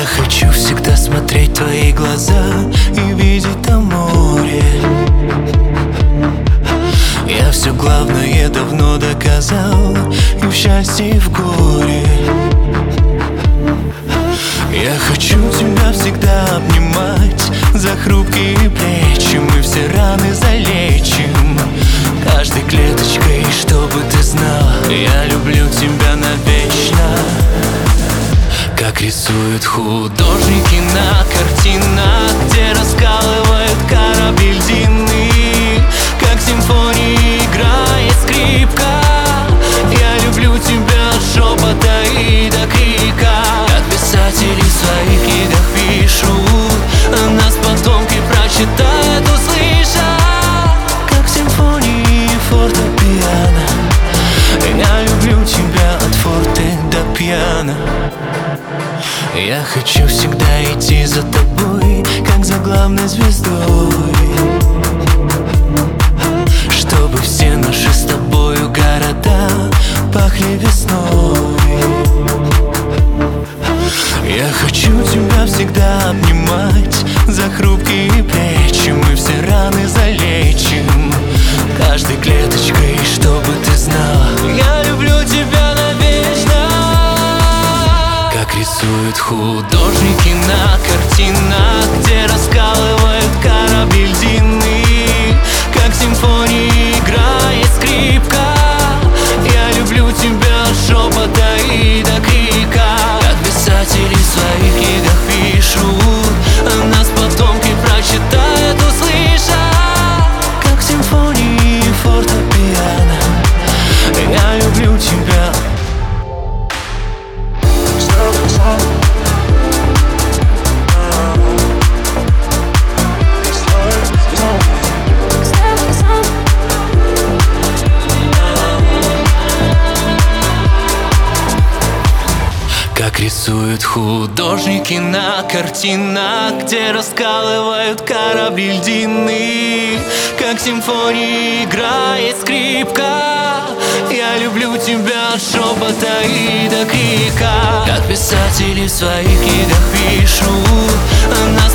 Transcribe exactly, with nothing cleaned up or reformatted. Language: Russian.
хочу всегда смотреть в твои глаза и видеть там море. Я все главное давно доказал, и в счастье, и в горе. Я хочу тебя всегда обнимать за хрупкие плечи. Мы все раны залечим каждой клеточкой, чтобы ты знала, я люблю тебя навечно. Как рисуют художники на картинах, где раскалывают корабли льдины, как симфонии играет скрипка. Я люблю тебя от шепота и до крика. Как писатели в своих книгах пишут, нас потомки прочитают, услышат, как симфонии фортепиано. Я люблю тебя от форте до пьяно. Я хочу всегда идти за тобой, как за главной звездой, чтобы все наши с тобою города пахли весной. Я хочу тебя всегда обнимать за хрупкие плечи. Мы все раны залечим каждой клеточкой, чтобы ты знала, я люблю тебя навечно. Как рисуют художники на картинах, где раскалывают корабли льдины, как симфонии играет скрипка. Я люблю тебя от шепота и до крика. Как писатели в своих книгах пишут, нас потомки прочитают, услышат, как симфонии фортепиано. Я люблю тебя. Как рисуют художники на картинах, где раскалывают корабли льдины, как симфонии играет скрипка. Я люблю тебя от шепота и до крика. Как писатели в своих книгах пишут,